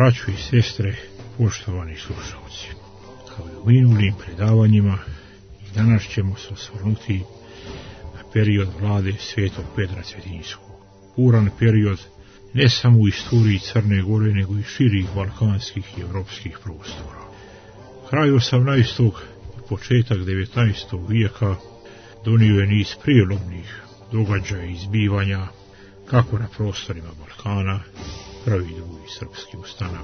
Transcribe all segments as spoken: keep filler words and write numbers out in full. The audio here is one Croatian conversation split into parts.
Braćo i sestre, poštovani slušalci, kao i u minulim predavanjima, i danas ćemo se osvrnuti na period vlade svetog Petra Cetinjskog. Buran period ne samo u istoriji Crne Gore, nego i širih balkanskih i evropskih prostora. Kraj osamnaestog i početak devetnaestog vijeka donio je niz prijelomnih događaja i zbivanja, kako na prostorima Balkana, prvi i drugi srpski ustanak,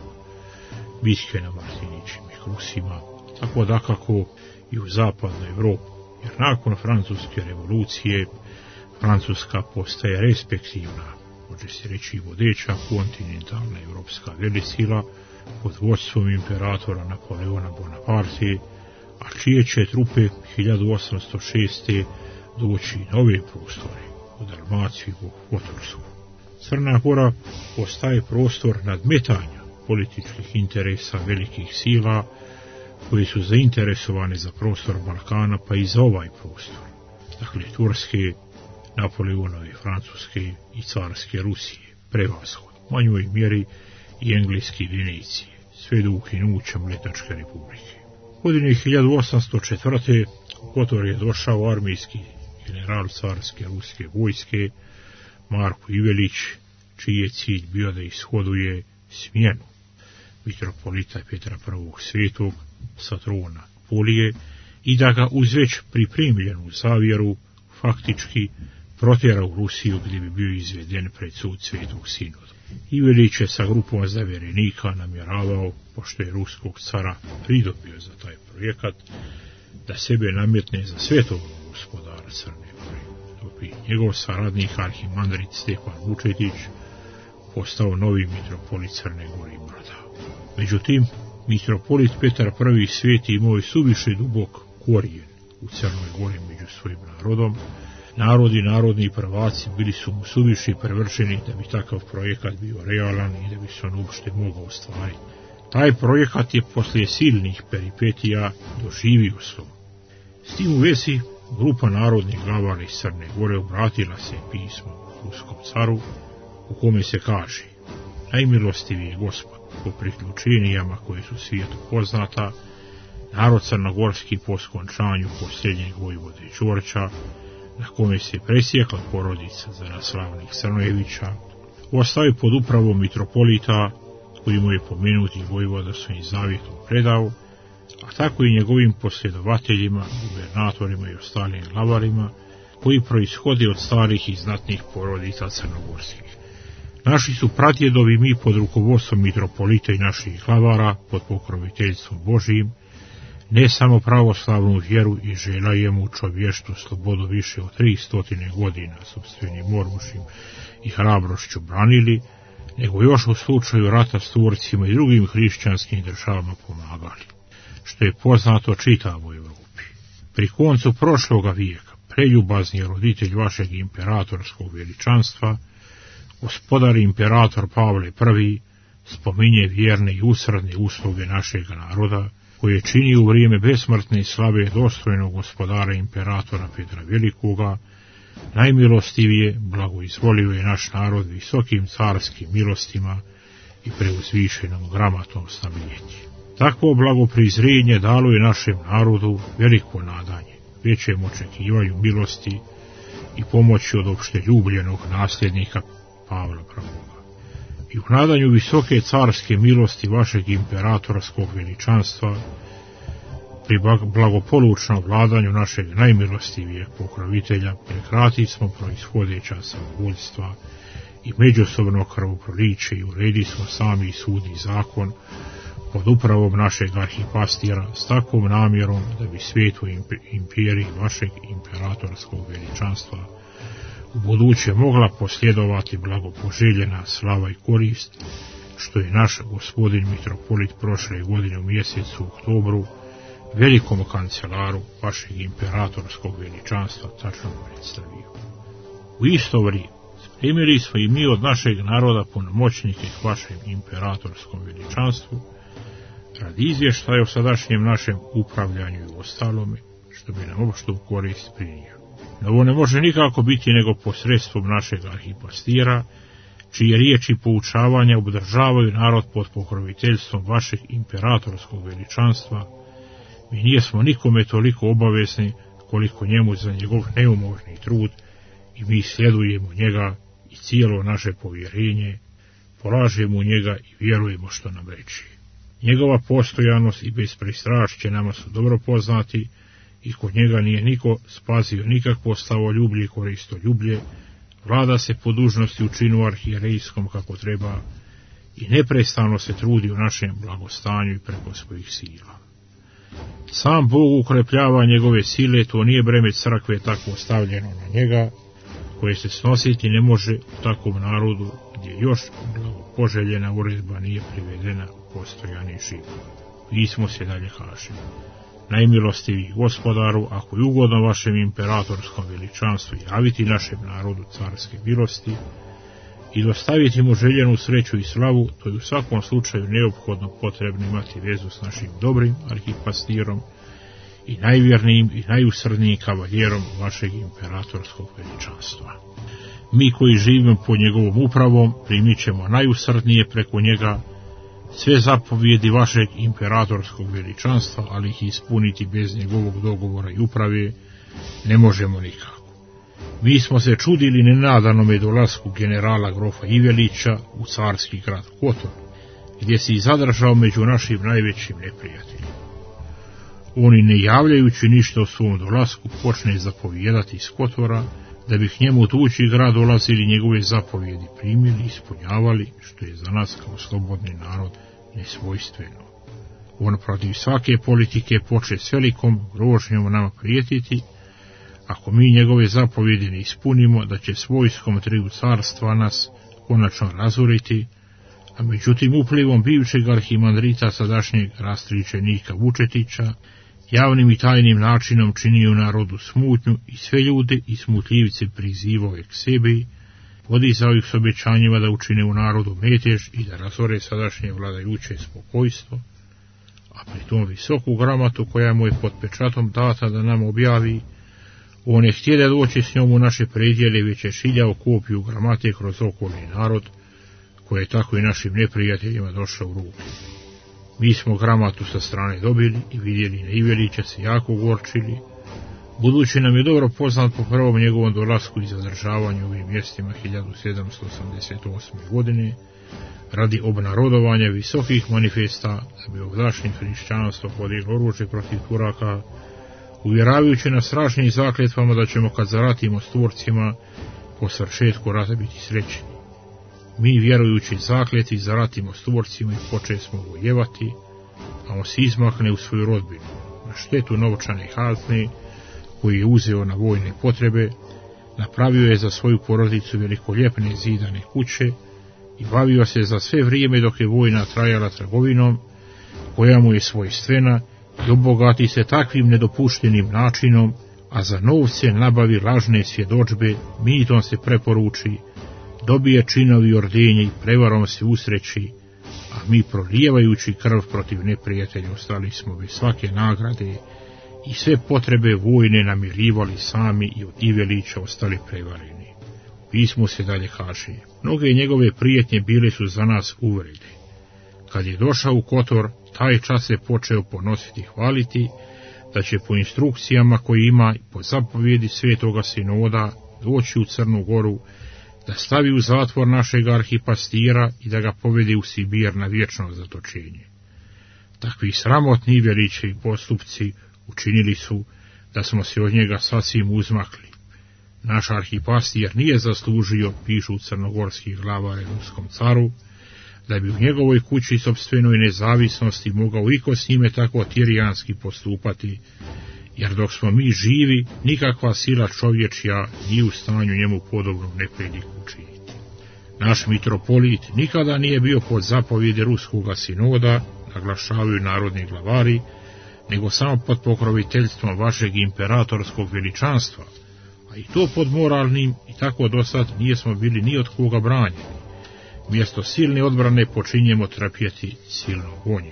bitke na Martinićim i Krusima, tako dakako i u zapadnoj Evropi, jer nakon francuske revolucije Francuska postaje respektivna, može se reći vodeća kontinentalna evropska velesila pod vodstvom imperatora Napoleona Bonaparte, a čije će trupe hiljadu osamsto šeste. doći na ove prostore, u Dalmaciju i Kotorsku. Crna Gora postaje prostor nadmetanja političkih interesa velikih sila koji su zainteresovane za prostor Balkana, pa i za ovaj prostor. Dakle, Turske, Napoleonove, Francuske i carske Rusije, prevashod, u manjoj mjeri i engleske Venecije, sve do ukinuća Mletačke republike. Godine hiljadu osamsto četvrte. u Kotor je došao armijski general carske ruske vojske Marko Ivelić, čiji je cilj bio da ishoduje smjenu mitropolita Petra prvog Svetog sa trona Polije i da ga uz već pripremljenu zavjeru faktički protjera u Rusiju, gdje bi bio izveden pred sud Svetog Sinoda. Ivelić je sa grupom zavjerenika namjeravao, pošto je ruskog cara pridobio za taj projekat, da sebe nametne za svetog gospodara Crne Gore, dok bi njegov saradnik arhimandrit Stefan Vučetić postao novi mitropolit Crne Gore i Brda. Međutim, mitropolit Petar prvi Sveti imao je suviše dubok korijen u Crnoj Gori među svojim narodom. Narod i narodni prvaci bili su mu suviše prevršeni da bi takav projekat bio realan i da bi se on uopšte mogao ostvariti. Taj projekat je poslije silnih peripetija doživio slom. S tim u vezi, grupa narodnih glavara iz Crne Gore obratila se pismo ruskom caru, u kome se kaže: najmilostiviji je Gospod, po priključenijama koje su svijetu poznata, narod crnogorski po skončanju posljednjeg vojvode Đorđa, na kome se presjekla porodica Zaraslavnih Crnojevića, ostaje pod upravom mitropolita, koji mu je pomenuti vojvoda svojim zavjetom predao, a tako i njegovim posljedovateljima, gubernatorima i ostalim glavarima, koji proishode od starih i znatnih porodica crnogorskih. Naši su pradjedovi mi pod rukovodstvom mitropolita i naših glavara, pod pokroviteljstvom Božijim, ne samo pravoslavnu vjeru i željajemu čovještu slobodu više od tri stotine godina sopstvenim ormušim i hrabrošću branili, nego još u slučaju rata s Turcima i drugim hrišćanskim državama pomagali, što je poznato čitavoj Evropi. Pri koncu prošloga vijeka preljubazni roditelj vašeg imperatorskog veličanstva, gospodar imperator Pavle prvi, spominje vjerne i usredne usluge našeg naroda, koje čini u vrijeme besmrtne slave dostojnog gospodara imperatora Petra Velikoga. Najmilostivije blagoizvolio je naš narod visokim carskim milostima i preuzvišenom gramatnom snabdjenjem. Takvo blagoprizrenje dalo je našem narodu veliko nadanje, većem očekivanju milosti i pomoći od opšte ljubljenog nasljednika Pavla prvoga. I u nadanju visoke carske milosti vašeg imperatorskog veličanstva, pri blagopolučnom vladanju našeg najmilostivijeg pokrovitelja, prekratit smo proishodeća samovoljstva i međusobno krvoproliće i uredi smo sami sud i zakon pod upravom našeg arhipastira s takvom namjerom da bi svijetu imperiji vašeg imperatorskog veličanstva u buduće mogla posljedovati blagopoželjena slava i korist, što je naš gospodin mitropolit prošle godine u mjesecu oktobru velikom kancelaru vašeg imperatorskog veličanstva tačno predstavio. U isto vrijeme spremili smo i mi od našeg naroda punomoćnike k vašem imperatorskom veličanstvu radi izvještaja o sadašnjem našem upravljanju i ostalome, što bi nam opštu korist prinio. No ovo ne može nikako biti nego posredstvom našeg arhipastira, čije riječi poučavanja obdržavaju narod pod pokroviteljstvom vašeg imperatorskog veličanstva, mi nijesmo nikome toliko obavezni koliko njemu za njegov neumožni trud i mi sljedujemo njega i cijelo naše povjerenje, polažemo u njega i vjerujemo što nam reči. Njegova postojanost i bespristrašće nama su dobro poznati i kod njega nije niko spazio nikakvo slavoljublje i koristoljublje, vlada se po dužnosti u činu arhijerejskom kako treba i neprestano se trudi u našem blagostanju i preko svojih sila. Sam Bog ukrepljava njegove sile, to nije breme crkve tako stavljeno na njega, koje se snositi ne može u takvom narodu gdje još poželjena uredba nije privedena u postojani život. Pismo se dalje kaže: najmilostivi gospodaru, ako je ugodno vašem imperatorskom veličanstvu javiti našem narodu carske milosti i dostaviti mu željenu sreću i slavu, to je u svakom slučaju neophodno potrebno imati vezu s našim dobrim arhipastirom i najvjernijim i najusrdnijim kavaljerom vašeg imperatorskog veličanstva. Mi koji živimo pod njegovom upravom primit ćemo najusrdnije preko njega sve zapovjedi vašeg imperatorskog veličanstva, ali ih ispuniti bez njegovog dogovora i uprave ne možemo nikako. Mi smo se čudili nenadanome dolasku generala grofa Ivelića u carski grad Kotor, gdje se i zadržao među našim najvećim neprijateljima. Oni, ne javljajući ništa o svom dolasku, počne zapovijedati iz Kotora, da bi k njemu tući grad dolazili njegove zapovjedi primili i ispunjavali, što je za nas kao slobodni narod nesvojstveno. On protiv svake politike poče s velikom grožnjom nama prijetiti, ako mi njegove zapovjedi ne ispunimo, da će s vojskom triju carstva nas konačno razoriti, a međutim uplivom bivšeg arhimandrita sadašnjeg rastričenika Vučetića javnim i tajnim načinom činio narodu smutnju i sve ljude i smutljivce prizivao je k sebi, podizao ih s obećanjima da učine u narodu metež i da razore sadašnje vladajuće spokojstvo, a pri tom visoku gramatu koja mu je pod pečatom data da nam objavi, on je htjede doći s njom u naše predjele, već je šiljao kopiju gramate kroz okolni narod, koje je tako i našim neprijateljima došao u ruke. Mi smo gramatu sa strane dobili i vidjeli na Ivelića se jako gorčili, budući nam je dobro poznat po prvom njegovom dolasku i zadržavanju u ovim mjestima hiljadu sedamsto osamdeset osme. godine, radi obnarodovanja visokih manifesta da bi ovdašnje hrišćanstvo podiglo oružje protiv Turaka, uvjeravajući nas strašnim zakletvama da ćemo kad zaratimo s Turcima po svršetku rata biti srećni. Mi vjerujući zakletvi zaratimo s Turcima i počesmo vojevati, a on se izmakne u svoju rodbinu, na štetu novčane kazne koju je uzeo na vojne potrebe, napravio je za svoju porodicu velikoljepne zidane kuće i bavio se za sve vrijeme dok je vojna trajala trgovinom, koja mu je svojstvena, i obogati se takvim nedopuštenim načinom, a za novce nabavi lažne svjedodžbe, mitom se preporuči, dobije činovi ordenje i prevarom se usreći, a mi prolijevajući krv protiv neprijatelja ostali smo bez svake nagrade i sve potrebe vojne namirivali sami i od Ivelića ostali prevareni. Pismu se dalje kaže: mnoge njegove prijetnje bile su za nas uvrede. Kad je došao u Kotor, taj čas se počeo ponositi hvaliti da će po instrukcijama koje ima i po zapovjedi svetoga sinoda doći u Crnu Goru, da stavi u zatvor našeg arhipastira i da ga povede u Sibir na vječno zatočenje. Takvi sramotni Ivelićevi postupci učinili su da smo se od njega sasvim uzmakli. Naš arhipastir nije zaslužio, pišu crnogorski glavari ruskom caru, da bi u njegovoj kući sopstvenoj nezavisnosti mogao iko s njime tako tirijanski postupati, jer dok smo mi živi, nikakva sila čovječja nije u stanju njemu podobnu nepriliku učiniti. Naš mitropolit nikada nije bio pod zapovjedi ruskoga sinoda, naglašavaju narodni glavari, nego samo pod pokroviteljstvom vašeg imperatorskog veličanstva, a i to pod moralnim, i tako do sad nijesmo bili ni od koga branjeni. Mjesto silne odbrane počinjemo trpjeti silno gonjenje.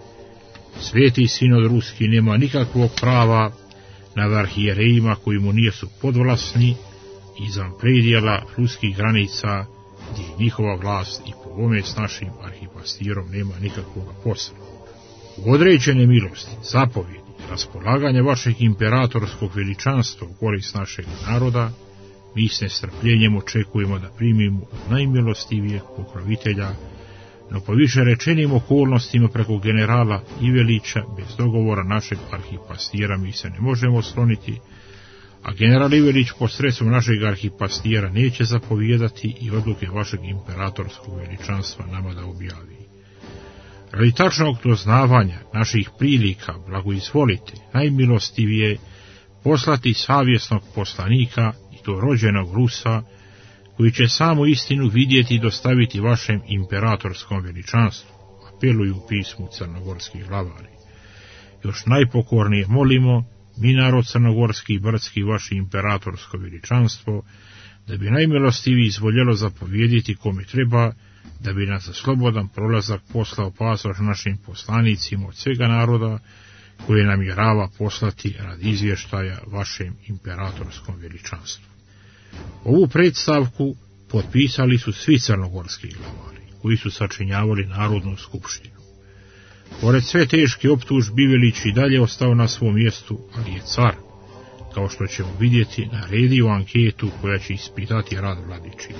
Sveti sinod ruski nema nikakvog prava nad arhijerejima koji mu nijesu podvlasni izvan predjela ruskih granica gdje njihova vlast i po ovome s našim arhipastirom nema nikakvog posla. U određene milosti, zapovjedi, raspolaganje vašeg imperatorskog veličanstva u korist našeg naroda, mi s nestrpljenjem očekujemo da primimo najmilostivijeg pokrovitelja, no po više rečenim okolnostima preko generala Ivelića, bez dogovora našeg arhipastira mi se ne možemo osloniti, a general Ivelić posredstvom našeg arhipastira neće zapovijedati i odluke vašeg imperatorskog veličanstva nama da objavi. Radi tačnog doznavanja naših prilika, blagoizvolite, najmilostivije poslati savjesnog poslanika, i to rođenog Rusa, koji će samo istinu vidjeti i dostaviti vašem imperatorskom veličanstvu, apeluju u pismu crnogorski glavari. Još najpokornije molimo, mi narod crnogorski i brdski, vaše imperatorsko veličanstvo, da bi najmilostiviji izvoljelo zapovjediti kome treba, da bi nas za slobodan prolazak poslao pasoš našim poslanicima od svega naroda, koje namjerava poslati radi izvještaja vašem imperatorskom veličanstvu. Ovu predstavku potpisali su svi crnogorski glavari, koji su sačinjavali Narodnu skupštinu. Pored sve teške optužbe, Ivelić i dalje ostao na svom mjestu, ali je car, kao što ćemo vidjeti, naredio anketu koja će ispitati rad vladičina.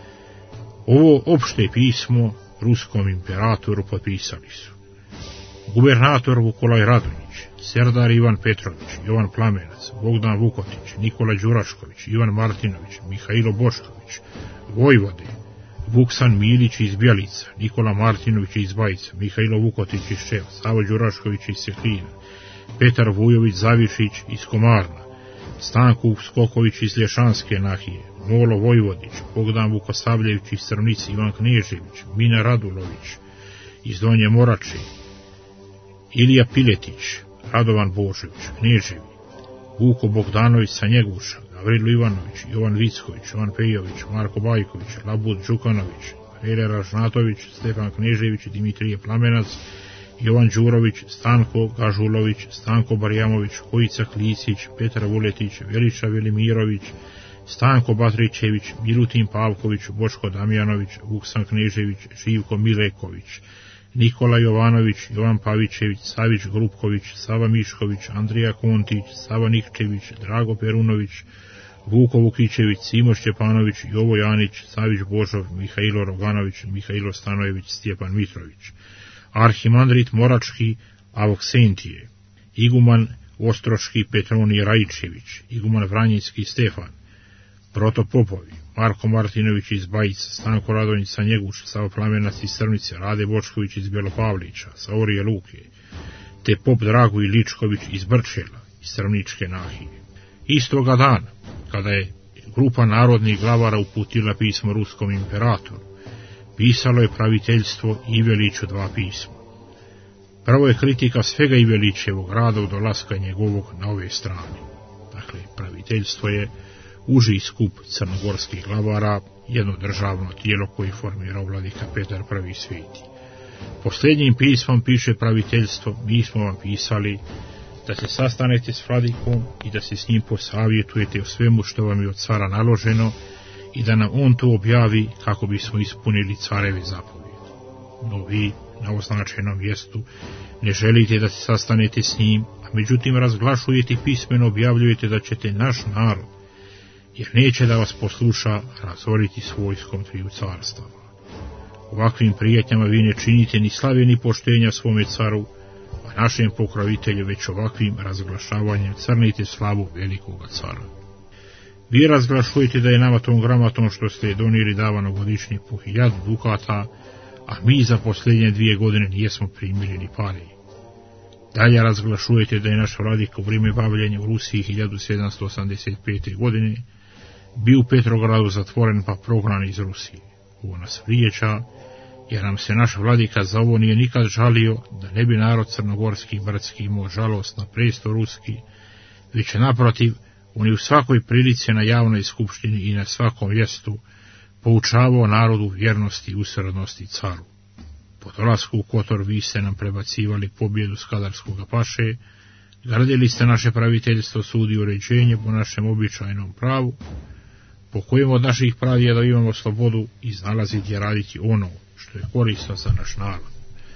Ovo opšte pismo ruskom imperatoru potpisali su gubernator Vukolaj Radonjić, Serdar Ivan Petrović, Jovan Plamenac, Bogdan Vukotić, Nikola Đurašković, Ivan Martinović, Mihajlo Bošković, vojvode, Vuksan Milić iz Bjelica, Nikola Martinović iz Bajca, Mihajlo Vukotić iz Čeva, Savo Đurašković iz Seklina, Petar Vujović Zavišić iz Komarna, Stanko Skoković iz Lješanske nahije, Molo Vojvodić, Bogdan Vukosavljević iz Crnici, Ivan Knežević, Mina Radulović iz Donje Morače, Ilija Piletić, Radovan Božević, Kneževi, Vuko Bogdanović sa Njeguša, Gavrilo Ivanović, Jovan Vicković, Jovan Pejović, Marko Bajković, Labud Đukanović, Ere Ražnatović, Stefan Knežević, Dimitrije Plamenac, Jovan Đurović, Stanko Gažulović, Stanko Barjamović, Kojica Klisić, Petar Vuletić, Veliša Velimirović, Stanko Batrićević, Milutin Pavković, Boško Damjanović, Vuksan Knežević, Živko Mileković, Nikola Jovanović, Jovan Pavićević, Savić Grupković, Sava Mišković, Andrija Kontić, Sava Nikčević, Drago Perunović, Vuko Vukićević, Simo Šćepanović, Jovo Janić, Savić Božov, Mihajlo Roganović, Mihajlo Stanojević, Stjepan Mitrović, Arhimandrit Morački Avoksentije, Iguman Ostroški Petronije Rajčević, Iguman Vranjinski Stefan, Protopopovi, Marko Martinović iz Bajica, Stanko Radonjić sa Njeguša, Savo Plamenac iz Crnice, Rade Bočković iz Belopavlića, Saorije Luke, te pop Dragoj Ličković iz Brčela, iz Crničke nahije. Istoga dana, kada je grupa narodnih glavara uputila pismo ruskom imperatoru, pisalo je praviteljstvo Iveliću dva pisma. Prvo je kritika svega Ivelićevog rada od dolaska njegovog na ove strane. Dakle, praviteljstvo je uži skup crnogorskih glavara, jedno državno tijelo koje formirao vladika Petar Prvi Sveti. Posljednjim pismom piše praviteljstvo, mi smo vam pisali da se sastanete s vladikom i da se s njim posavjetujete o svemu što vam je od cara naloženo i da nam on to objavi kako bismo ispunili careve zapovjede. No vi na označenom mjestu ne želite da se sastanete s njim, a međutim razglašujete i pismeno objavljujete da ćete naš narod, jer neće da vas posluša, razoriti s vojskom triju carstava. Ovakvim prijetnjama vi ne činite ni slave ni poštenja svome caru, a našem pokrovitelju već ovakvim razglašavanjem crnite slavu velikoga cara. Vi razglašujete da je nama tom gramatom što ste donijeli davano godišnje po hiljadu dukata, a mi za posljednje dvije godine nijesmo primili ni pare. Dalje razglašujete da je naš vladika u vrijeme bavljenja u Rusiji hiljadu sedamsto osamdeset pete. godine bio u Petrogradu zatvoren pa prognan iz Rusije. Ovo nas vrijeđa, jer nam se naš vladika za ovo nije nikad žalio, da ne bi narod crnogorski i brdski imao žalost na presto ruski, već naprotiv, on je u svakoj prilici na javnoj skupštini i na svakom mjestu poučavao narodu vjernosti i usrednosti caru. Po dolasku u Kotor vi ste nam prebacivali pobjedu Skadarskog paše, gradili ste naše praviteljstvo, sud i uređenje po našem običajnom pravu, po kojem od naših pradjeda imamo slobodu iznalaziti i raditi ono što je korisno za naš narod.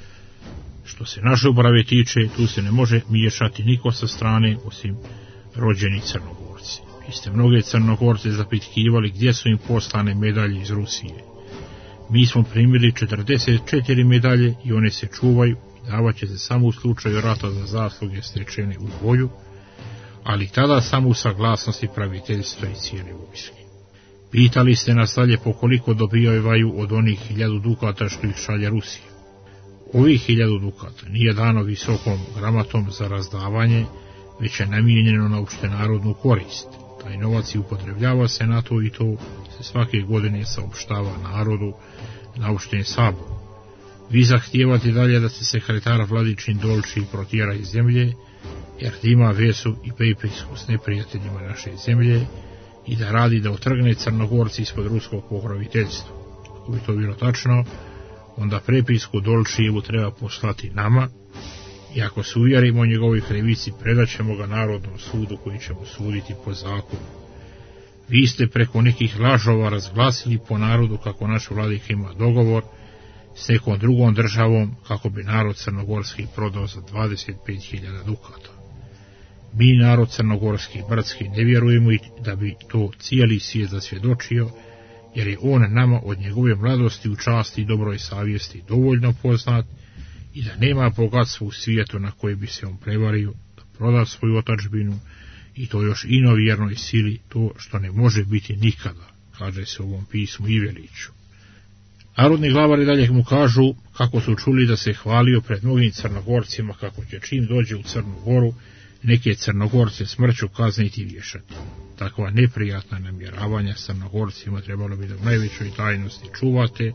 Što se naše uprave tiče, tu se ne može miješati niko sa strane osim rođeni Crnogorci. Vi ste mnoge Crnogorce zapitkivali gdje su im poslane medalje iz Rusije. Mi smo primili četrdeset četiri medalje i one se čuvaju i davat će se samo u slučaju rata za zasluge stečene u boju, ali tada samo u saglasnosti praviteljstva i cijele vojske. Pitali ste nas dalje po koliko dobijaju od onih hiljadu dukata što ih šalje Rusija. Ovih hiljadu dukata nije dano visokom gramatom za razdavanje, već je namijenjeno na opštenarodnu korist. Taj novac upotrebljava se na to i to se svake godine saopštava narodu na opštini saboru. Vi zahtijevate dalje da se sekretar Vladičin Dolči protjera iz zemlje, jer ima vezu i prepisku s neprijateljima naše zemlje i da radi da otrgne Crnogorci ispod ruskog pokroviteljstva. Ako bi to bilo tačno, onda prepisku Dolčijevu treba poslati nama i ako se uvjerimo o njegovoj krivici, predaćemo ga Narodnom sudu koji ćemo suditi po zakonu. Vi ste preko nekih lažova razglasili po narodu kako naš vladika ima dogovor s nekom drugom državom kako bi narod crnogorski prodao za dvadeset pet hiljada dukata. Mi, narod crnogorski bratski, ne vjerujemo i da bi to cijeli svijet zasvjedočio, jer je on nama od njegove mladosti u časti i dobroj savjesti dovoljno poznat i da nema bogatstva u svijetu na koje bi se on prevario da proda svoju otadžbinu i to još inovjernoj sili, to što ne može biti nikada, kaže se u ovom pismu Iveliću. Narodni glavari dalje mu kažu kako su čuli da se hvalio pred mnogim Crnogorcima kako će čim dođe u Crnu Goru neke Crnogorce smrću kazniti i vješati. Takva neprijatna namjeravanja s Crnogorcima trebalo bi da u najvećoj tajnosti čuvate,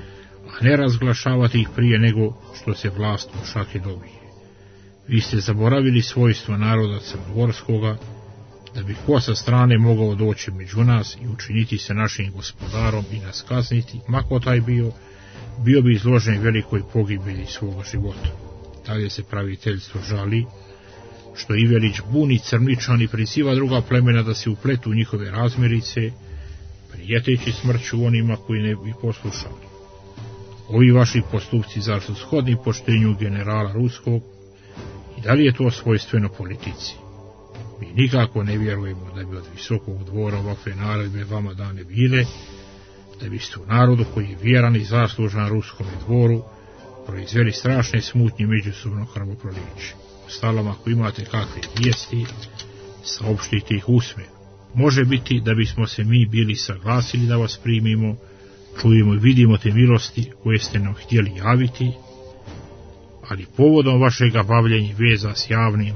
a ne razglašavati ih prije nego što se vlast u šake dobije. Vi ste zaboravili svojstvo naroda crnogorskoga, da bi ko sa strane mogao doći među nas i učiniti se našim gospodarom i nas kazniti, mako taj bio, bio bi izložen velikoj pogibelji svoga života. Dalje se praviteljstvo žali što Ivelić buni Crničan i priziva druga plemena da se upletu u njihove razmirice, prijeteći smrću onima koji ne bi poslušali. Ovi vaši postupci zar su shodni poštenju generala ruskog i da li je to svojstveno politici? Mi nikako ne vjerujemo da bi od visokog dvora ovakve naredbe vama dane bile, da biste u narodu koji je vjeran i zaslužan ruskom dvoru proizveli strašne smutnje međusobno krvoproliće. Ostalom, ako imate kakve vijesti, saopštite ih usmeno. Može biti da bismo se mi bili saglasili da vas primimo, čujemo i vidimo te milosti koje ste nam htjeli javiti, ali povodom vašega bavljenja veza s javnim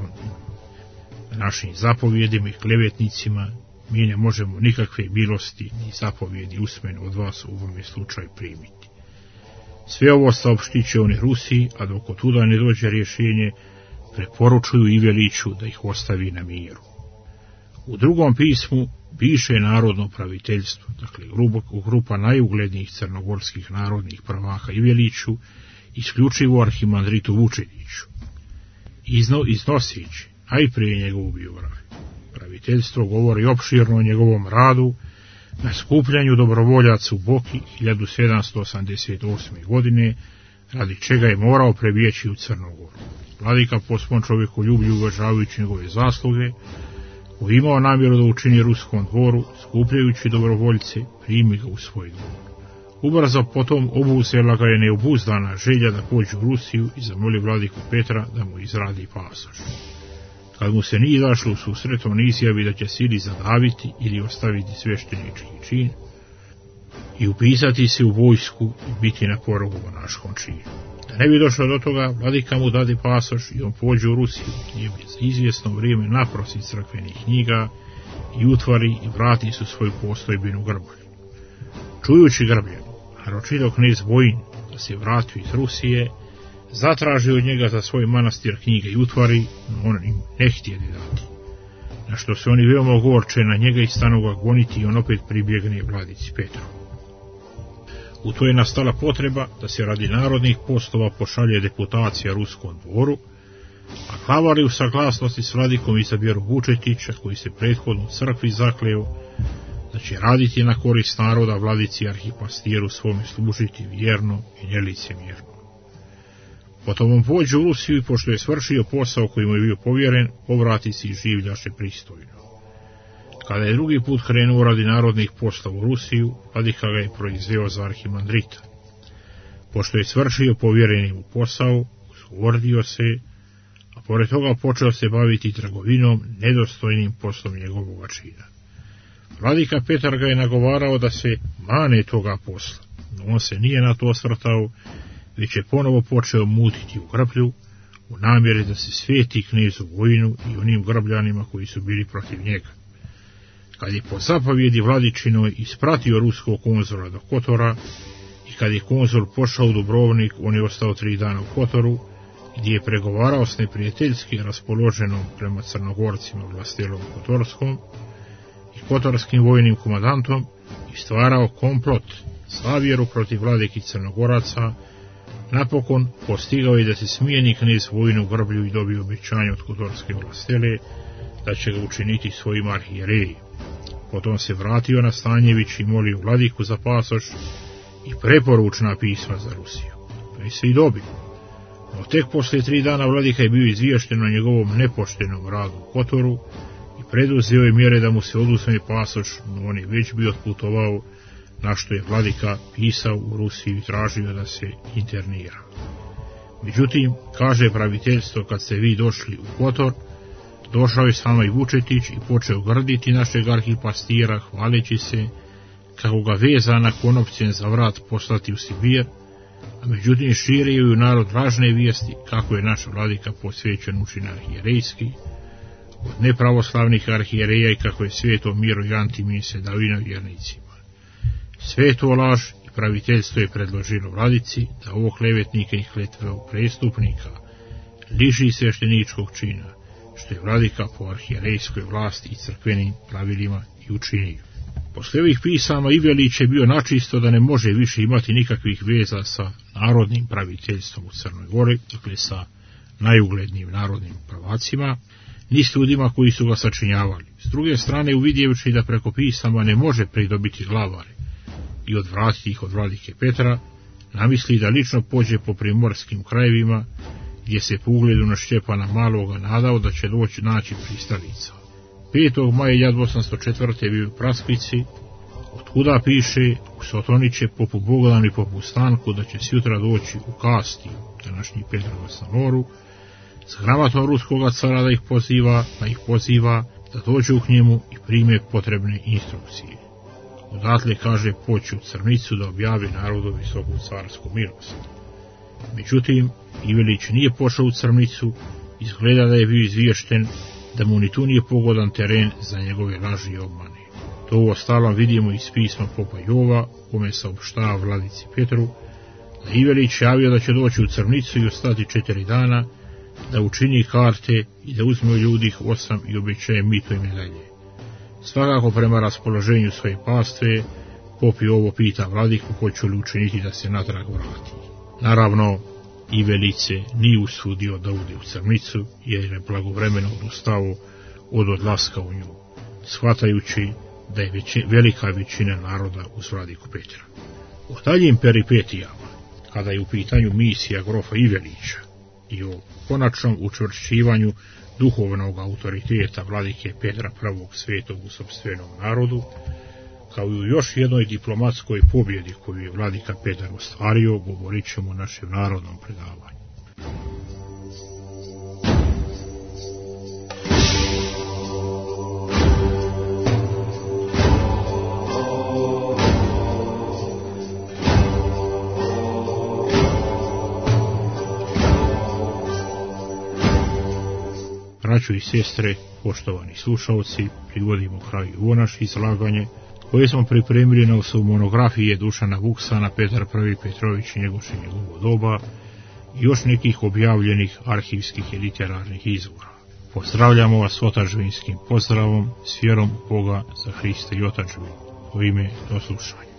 našim zapovjedima i klevetnicima, mi ne možemo nikakve milosti ni zapovjedi usmeno od vas u ovome slučaju primiti. Sve ovo saopštit će oni Rusiji, a dok od tuda ne dođe rješenje, preporučuju Iveliću da ih ostavi na miru. U drugom pismu piše narodno praviteljstvo, dakle grupa najuglednijih crnogorskih narodnih prvaka Iveliću, isključivo arhimandritu Vučetiću, izno, iznosići najprije njegovu biografiju. Praviteljstvo govori opširno o njegovom radu na skupljanju dobrovoljaca u Boki hiljadu sedamsto osamdeset osme. godine, radi čega je morao prebjeći u Crnogoru. Vladika po svom čovjekoljublju, uvažavajući njegove zasluge, koji imao namjeru da učini ruskom dvoru, skupljajući dobrovoljce, primi ga u svoj dvor. Ubrzo potom obuzela ga je neobuzdana želja da pođe u Rusiju i zamoli vladiku Petra da mu izradi pasoš. Kad mu se nije izašlo u susret, on izjavi da će sili zadaviti ili ostaviti sveštenički čin i upisati se u vojsku i biti na porogu monaškom činu. Da ne bi došlo do toga, vladika mu dade pasoš i on pođe u Rusiju, gdje je za izvjesno vrijeme naprosi crkvenih knjiga i utvari i vrati su svoju postojbinu Grbolju. Čujući Grbljanu, naročito knez Vojin da se vratio iz Rusije, zatraži od njega za svoj manastir knjige i utvari, no on im ne htjeli dati. Na što se oni veoma ogorče na njega i stanu ga goniti i on opet pribjegne vladici Petru. U to je nastala potreba da se radi narodnih poslova pošalje deputacija ruskom dvoru, a glavar je u saglasnosti s vladikom izabiru Vučetića, koji se prethodno u crkvi zakleo da će raditi na korist naroda, vladici arhipastiru svome služiti vjerno i nelicemjerno. Potom on pođe u Rusiju i pošto je svršio posao koji mu je bio povjeren, povrati se i življaše pristojno. Kada je drugi put krenuo radi narodnih poslova u Rusiju, vladika ga je proizveo za arhimandrita. Pošto je svršio povjereni mu posao, uzgordio se, a pored toga počeo se baviti trgovinom, nedostojnim poslom njegovog čina. Vladika Petar ga je nagovarao da se mane toga posla, no on se nije na to osvrtao, već je ponovo počeo mutiti u grblju, u namjeri da se sveti knezu vojnu i onim grbljanima koji su bili protiv njega. Kad je po zapovjedi vladičinoj ispratio ruskog konzula do Kotora i kad je konzul pošao u Dubrovnik, on je ostao tri dana u Kotoru, gdje je pregovarao s neprijateljski raspoloženom prema Crnogorcima vlastelom Kotorskom i kotorskim vojnim komandantom i stvarao komplot, zavjeru protiv vladiki Crnogoraca. Napokon postigao je da se smijeni knez vojnu u grblju i dobio obećanje od kotorske vlastele da će ga učiniti svojim arhijerejem. Potom se vratio na Stanjević i molio vladiku za pasoš i preporučna pisma za Rusiju. To je se i dobio. No tek poslije tri dana vladika je bio izvješten o njegovom nepoštenom radu u Kotoru i preduzeo je mjere da mu se oduzme pasoš, no on je već bio otputovao, na što je vladika pisao u Rusiju i tražio da se internira. Međutim, kaže praviteljstvo, kad ste vi došli u Kotor, došao je s vama i Vučetić i počeo grditi našeg arhipastira, hvaleći se kako ga veza na konopcen za vrat poslati u Sibir, a međutim širio u narod lažne vijesti kako je naš vladika posvećen učin arhijerejski od nepravoslavnih arhijereja i kako je sveto Miro i Antimin se davino vjernicima. Sve to laž i praviteljstvo je predložilo vladici da ovog klevetnika i kletvog prestupnika liši svešteničkog čina, što je vladika po arhijerejskoj vlasti i crkvenim pravilima i učinio. Posle ovih pisama Ivelić je bio načisto da ne može više imati nikakvih veza sa narodnim praviteljstvom u Crnoj Gori, dakle sa najuglednijim narodnim prvacima, ni s ljudima koji su ga sačinjavali. S druge strane, uvidjevši da preko pisama ne može pridobiti glavare i odvratiti ih od vladike Petra, namisli da lično pođe po primorskim krajevima, gdje se po ugledu na Šćepana Maloga nadao da će doći naći pristalica. petog maja hiljadu osamsto četvrte bio u Praskvici, otkuda piše u Sotoniće popu Bogdan i popu Stanku da će sjutra doći u Kastiju, današnji Petrovac na moru, s gramatom ruskoga cara da ih poziva, da ih poziva da dođu k njemu i prime potrebne instrukcije. Odatle, kaže, poći u Crnicu da objavi narodu visoku carsku milost. Međutim, Ivelić nije pošao u Crnicu, izgleda da je bio izvješten da mu ni tu nije pogodan teren za njegove laži i obmane. To u ostalom vidimo iz pisma popa Jova, kome saopštava vladici Petru, da Ivelić javio da će doći u Crnicu i ostati četiri dana, da učini karte i da uzme od ljudi osam i obećaje mito i medalje. Svakako prema raspoloženju svoje pastve, pop Jovo pita vladiku hoće li učiniti da se natrag vrati. Naravno, Ivelić se nije usudio da ode u Crnicu, jer je blagovremeno odustao od odlaska u nju, shvatajući da je veći, velika većina naroda uz vladiku Petra. O daljim peripetijama, kada je u pitanju misija grofa Ivelića i o konačnom učvršćivanju duhovnog autoriteta vladike Petra prvog svetog u sopstvenom narodu, kao i u još jednoj diplomatskoj pobjedi koju je vladika Petar ostvario, govorit ćemo o našem narodnom predavanju. Braćo i sestre, poštovani slušalci, privodimo kraju ovo naše izlaganje, koje smo pripremili na osnovu monografije Dušana Vuksana, Petar prvi Petrović i Njegoš i njegovo doba i još nekih objavljenih arhivskih i literarnih izvora. Pozdravljamo vas otačbinskim pozdravom s vjerom u Boga za Hrista i otačbinu. U ime do slušanja.